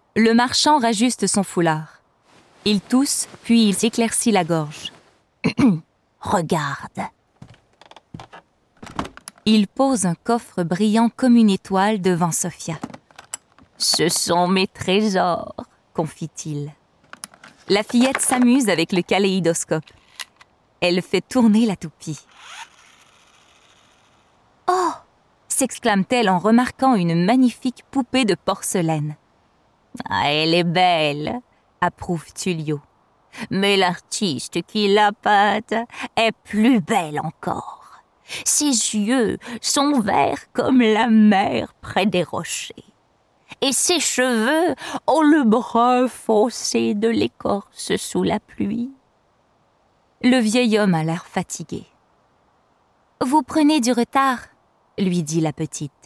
Le marchand rajuste son foulard. Il tousse, puis il s'éclaircit la gorge. « Regarde !» Il pose un coffre brillant comme une étoile devant Sophia. « Ce sont mes trésors !» confie-t-il. La fillette s'amuse avec le kaléidoscope. Elle fait tourner la toupie. « Oh !» s'exclame-t-elle en remarquant une magnifique poupée de porcelaine. « Ah, elle est belle !» approuve Tullio. « Mais l'artiste qui l'a peinte est plus belle encore. Ses yeux sont verts comme la mer près des rochers. Et ses cheveux ont le brun foncé de l'écorce sous la pluie. » Le vieil homme a l'air fatigué. « Vous prenez du retard, » lui dit la petite.